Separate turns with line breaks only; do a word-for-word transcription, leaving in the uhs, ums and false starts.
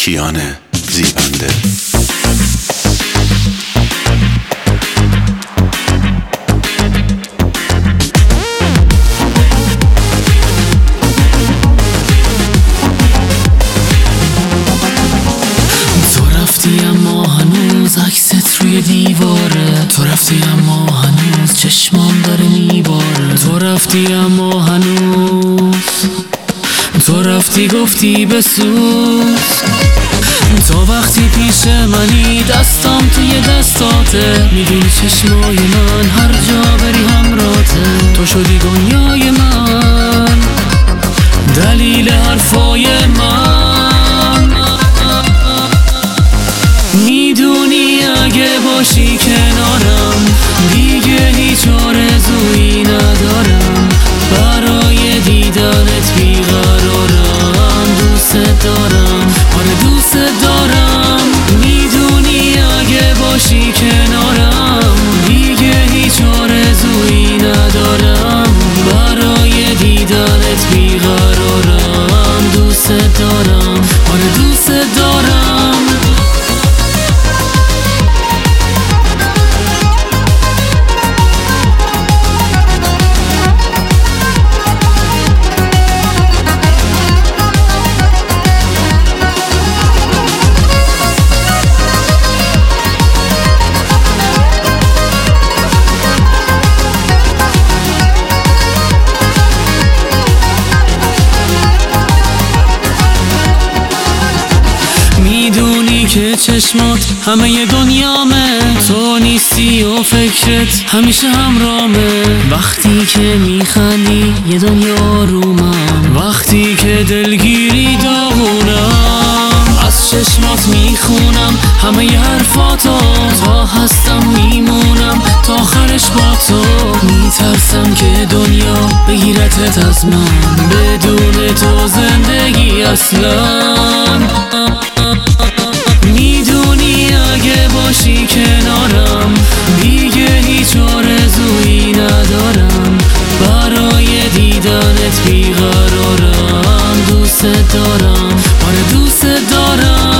کیان زیبنده.
اما هنوز عکست روی دیواره، تو رفتی اما هنوز چشمام داره میباره، تو رفتی اما هنوز، تو رفتی گفتی بسوز، تو وقتی پیش منی دستام توی دستاته، میدونی چشمای من هر جا بری همراته، تو شدی دنیای من، دلیل حرفای من، میدونی اگه باشی کنارم دیگه هیچ آرزویی ندارم، برای دیدنت بیقرارم، دوست دارم، آره دوست دارم، میدونی اگه باشی کنارم دیگه هیچ آرزویی ندارم، برای دیدنت بیقرارم، دوست دارم، آره دوست دارم. میدونی که چشمات همه ی دنیامه، تو نیستی و فکرت همیشه همرامه، وقتی که میخندی یه دنیا رومم، وقتی که دلگیری داغونم، از چشمات میخونم همه ی حرفاتو، تا هستم میمونم تا آخرش با تو، میترسم که دنیا بگیرتت از من، بدون تو زندگی اصلا، میدونی اگه باشی کنارم دیگه هیچ آرزویی ندارم، برای دیدنت بیقرارم، دوست دارم، آره دوست دارم.